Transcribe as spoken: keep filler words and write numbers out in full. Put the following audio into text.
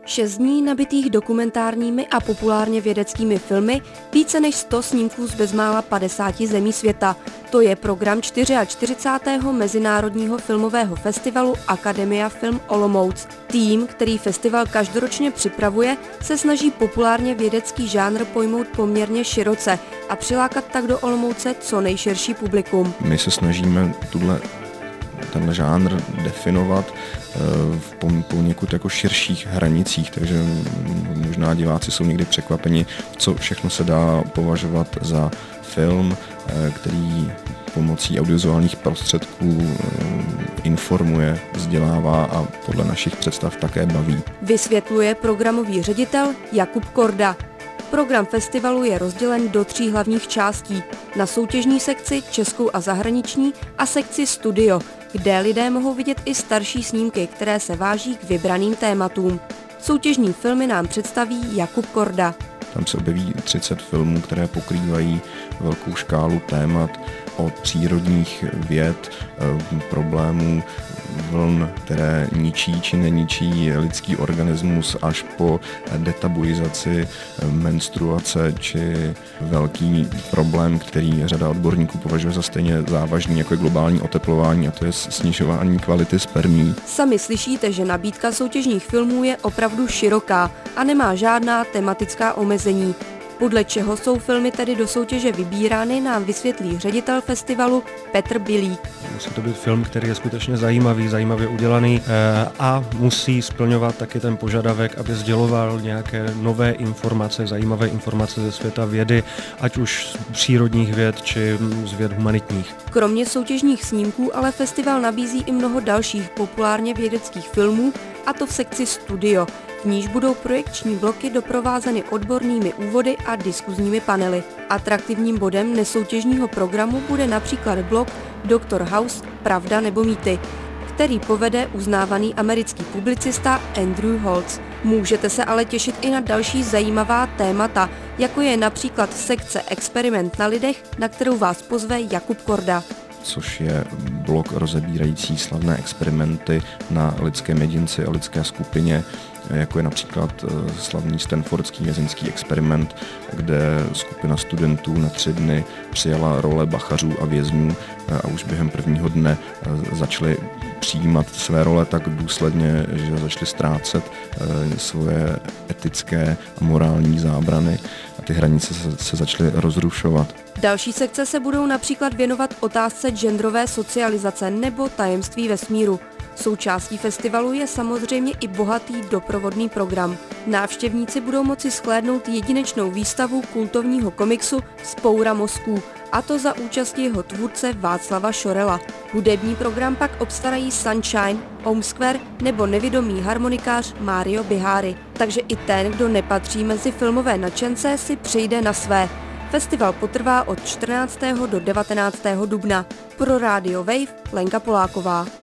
Šest dní nabitých dokumentárními a populárně vědeckými filmy, více než sto snímků z bezmála padesáti zemí světa. To je program čtyřicátého čtvrtého Mezinárodního filmového festivalu Academia Film Olomouc. Tým, který festival každoročně připravuje, se snaží populárně vědecký žánr pojmout poměrně široce a přilákat tak do Olomouce co nejširší publikum. My se snažíme tuhle ten žánr definovat v poněkud jako širších hranicích, takže možná diváci jsou někdy překvapeni, co všechno se dá považovat za film, který pomocí audiovizuálních prostředků informuje, vzdělává a podle našich představ také baví. Vysvětluje programový ředitel Jakub Korda. Program festivalu je rozdělen do tří hlavních částí. Na soutěžní sekci, českou a zahraniční, a sekci studio, kde lidé mohou vidět i starší snímky, které se váží k vybraným tématům. Soutěžní filmy nám představí Jakub Korda. Tam se objeví třicet filmů, které pokrývají velkou škálu témat od přírodních věd, problémů vln, které ničí či neničí lidský organismus, až po detabuizaci menstruace či velký problém, který řada odborníků považuje za stejně závažný, jako je globální oteplování, a to je snižování kvality spermí. Sami slyšíte, že nabídka soutěžních filmů je opravdu široká a nemá žádná tematická omezení. Podle čeho jsou filmy tedy do soutěže vybírány, nám vysvětlí ředitel festivalu Petr Bilík. Musí to být film, který je skutečně zajímavý, zajímavě udělaný a musí splňovat taky ten požadavek, aby sděloval nějaké nové informace, zajímavé informace ze světa vědy, ať už z přírodních věd či z věd humanitních. Kromě soutěžních snímků ale festival nabízí i mnoho dalších populárně vědeckých filmů, a to v sekci studio. V níž budou projekční bloky doprovázeny odbornými úvody a diskuzními panely. Atraktivním bodem nesoutěžního programu bude například blok doktor House – Pravda nebo mýty, který povede uznávaný americký publicista Andrew Holtz. Můžete se ale těšit i na další zajímavá témata, jako je například sekce Experiment na lidech, na kterou vás pozve Jakub Korda. Což je blok rozebírající slavné experimenty na lidském jedinci a lidské skupině, jako je například slavný stanfordský vězeňský experiment, kde skupina studentů na tři dny přijala role bachařů a vězňů a už během prvního dne začali přijímat své role tak důsledně, že začali ztrácet svoje etické a morální zábrany a ty hranice se, se začaly rozrušovat. Další sekce se budou například věnovat otázce genderové socializace nebo tajemství vesmíru. Součástí festivalu je samozřejmě i bohatý doprovodný program. Návštěvníci budou moci shlédnout jedinečnou výstavu kultovního komiksu Vzpoura mozků, a to za účasti jeho tvůrce Václava Šorela. Hudební program pak obstarají Sunshine, Home Square nebo nevidomý harmonikář Mario Bihari. Takže i ten, kdo nepatří mezi filmové nadšence, si přijde na své. Festival potrvá od čtrnáctého do devatenáctého dubna. Pro Radio Wave Lenka Poláková.